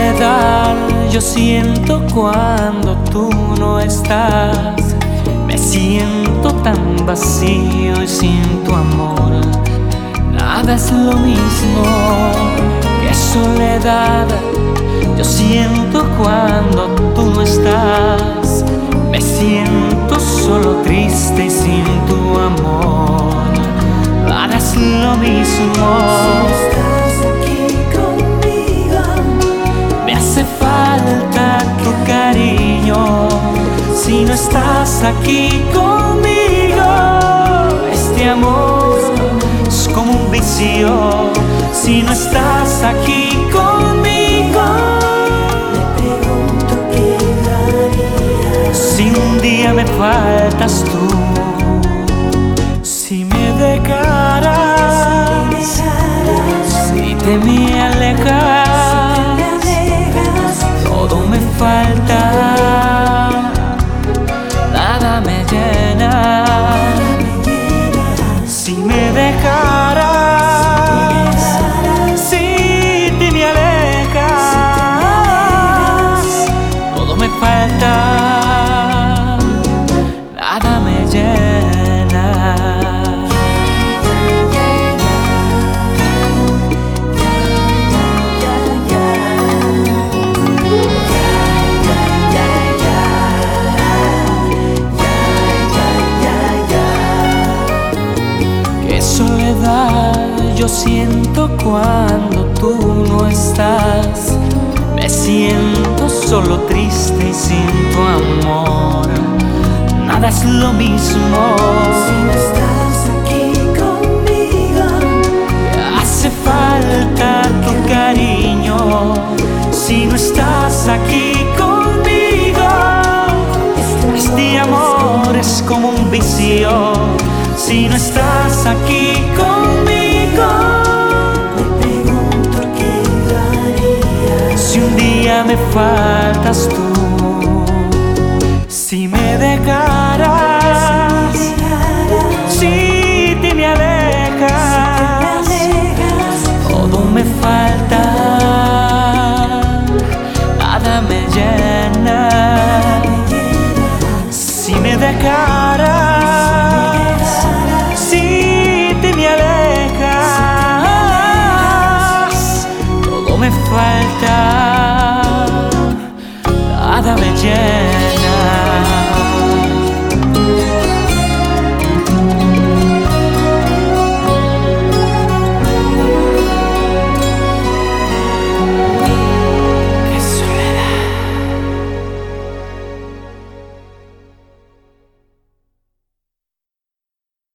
soledad yo siento cuando tú no estás. Me siento tan vacío y sin tu amor nada es lo mismo. Que soledad yo siento cuando tú no estás. Me siento solo, triste y sin tu amor nada es lo mismo. Si no estás aquí conmigo, este amor es como un vicio. Si no estás aquí conmigo, me pregunto qué daría si un día me faltas tú, si me dejaras, si te me alejas, todo me falta. Si me dejaras, si te me alejas, todo me falta, nada me llena. Soledad yo siento cuando tú no estás. Me siento solo, triste y sin tu amor nada es lo mismo. Si no estás aquí conmigo, me hace falta tu cariño. Si no estás aquí conmigo, este amor es como un vicio. Si no estás aquí conmigo, me pregunto qué daría si un día me faltas tú, si me dejaras, si te me alejas, todo me falta, nada me llena. Si me dejaras, me falta, nada me llena.